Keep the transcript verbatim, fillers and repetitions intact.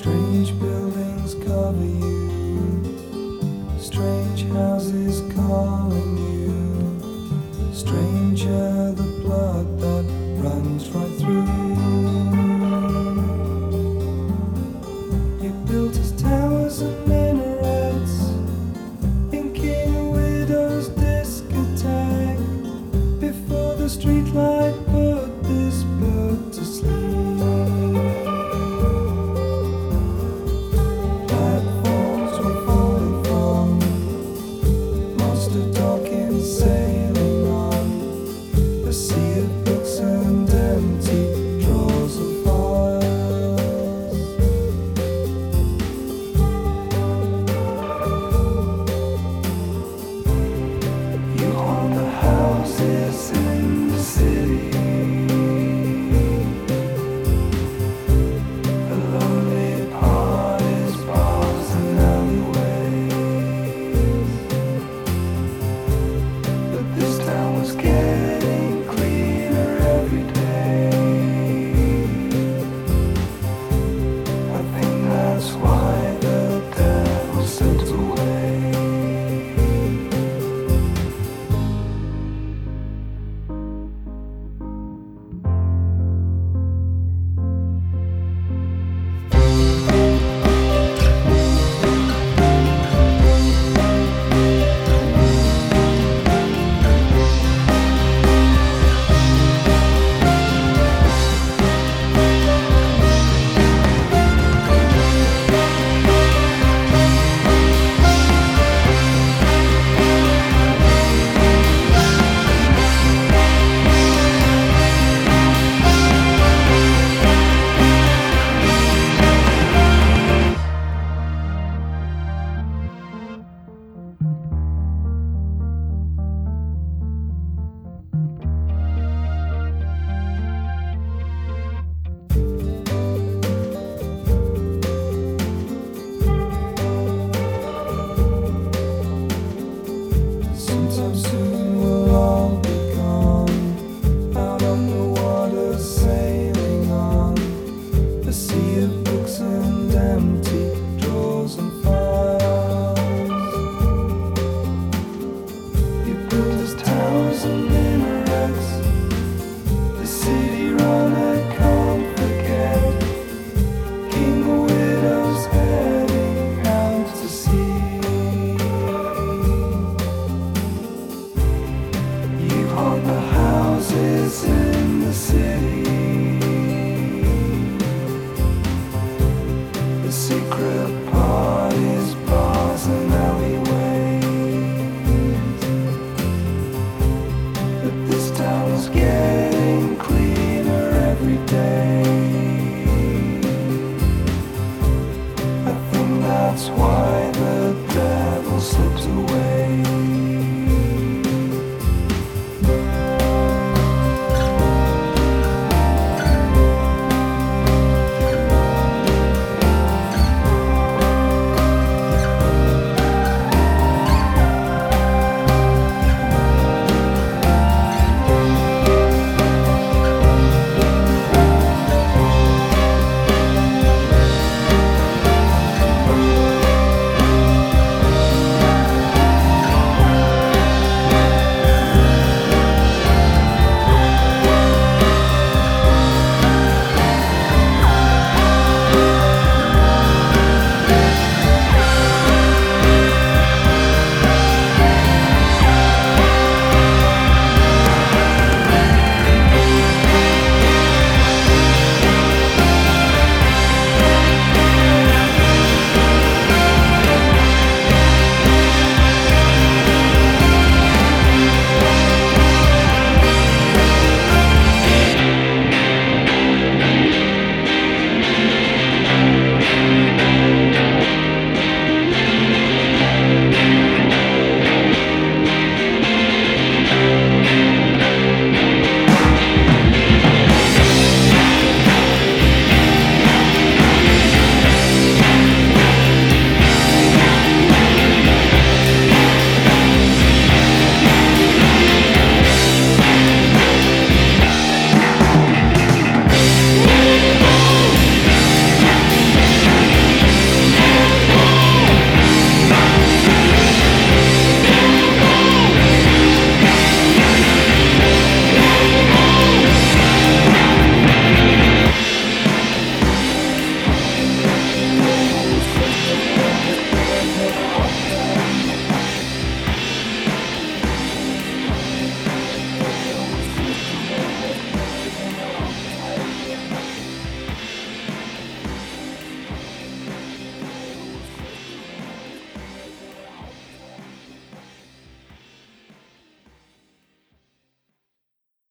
Strange buildings cover you, strange houses calling you, stranger the blood that runs right through you. You built us towers and minarets in King Widow's discotheque before the streetlight put this bird to sleep. Sailing on a sea of books and empty drawers of files. You haunt the houses in the city, a lonely parties, bars and alleyways. This town was getting cleaner every day. I think that's why the dead was sent away. Sometime soon we'll all be gone, out on the water sailing on a sea of books and empty drawers and files. You built us towers and minarets, the city run I can't forget. King Widow's heading out to sea. On the houses in the city, the secret